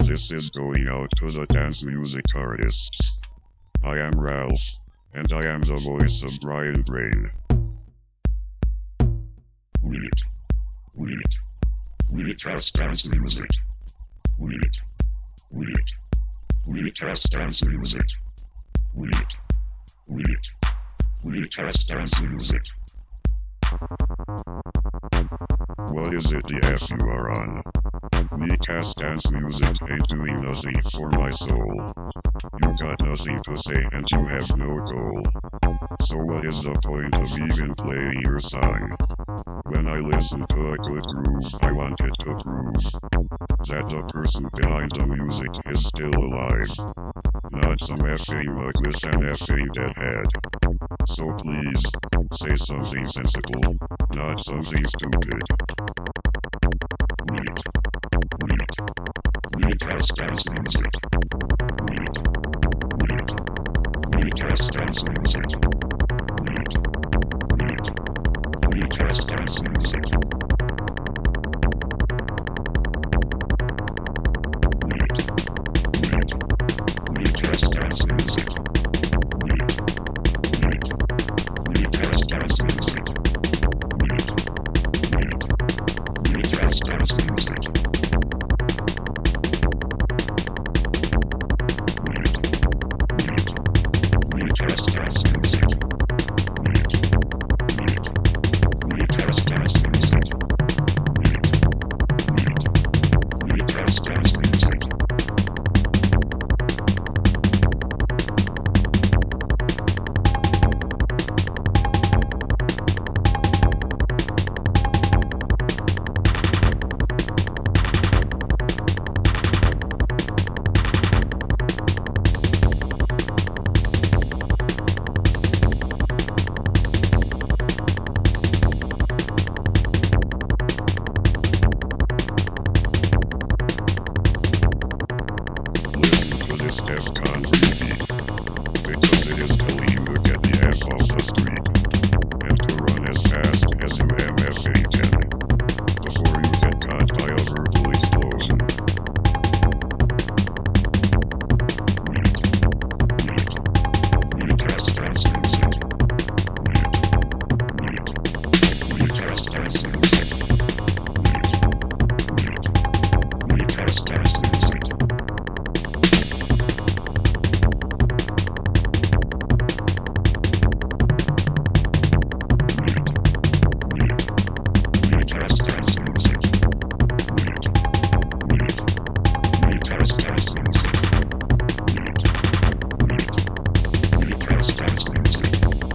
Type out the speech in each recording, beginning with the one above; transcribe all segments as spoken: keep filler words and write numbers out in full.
this is going out to the dance music artists. I am Ralph, and I am the voice of Brian Brain. Read it. Read it. Read it as dance music. Read it. Read it. Read it as dance music. Read it. Read it. Read it as dance music. What is it the F you are on? Me cast dance music ain't doing nothing for my soul. You got nothing to say and you have no goal. So what is the point of even playing your song? When I listen to a good groove, I want it to prove that the person behind the music is still alive. Not some effing mug with an effing dead head. So please, say something sensible, not something stupid. Read it. Read it. Read it as dance music. Read it. Read it. Read it as dance music. Read it. Read it. Read it as dance music. Read it. Read it. Read it as dance music. Read it. Read it. Read it as dance music. Read it. Read it. Read it as dance music. Read it. Read it. Read it as dance music. Read it. Read it. Read it as dance music. Read it. Read it. Read it as dance music. Listen to this DEFCON repeat, because it is telling you to get the F off the street, and to run as fast as you M F A can, before you get caught by a verbal explosion. Read it. Read it. Read it as dance music. Read it. Read it. Read it as dance music. Read it. Read it. Read it as dance music. Read it. Read it. Read it as dance music. Read it. Read it. Read it as dance music. Read it. Read it. Read it as dance music.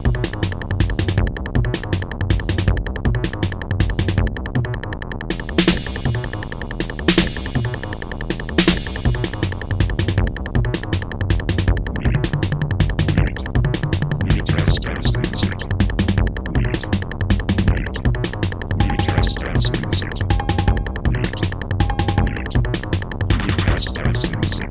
Read it. Read it. Read it as dance music. Read it. Read it. Read it as dance music. Read it. Read it. Read it as dance music.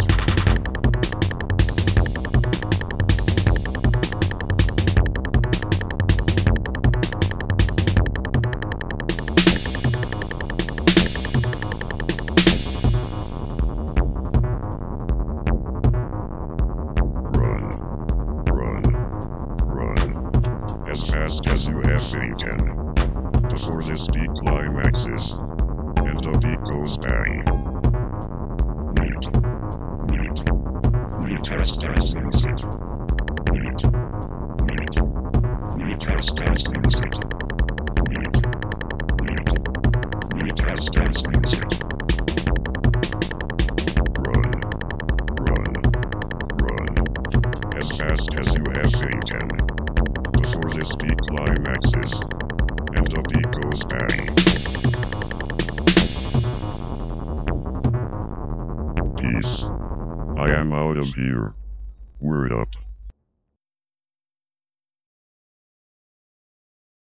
Run, run, run, as fast as you effing can, before this beat climaxes, and the beat goes bang. Read it. Read it. Read it as dance music. Read it. Read it. Read it as dance music. Read it. Read it. Read it as dance music. Run, run, run, as fast as you effing can, before this beat climaxes, and the beat goes bang. Peace. I am out of here. Word up.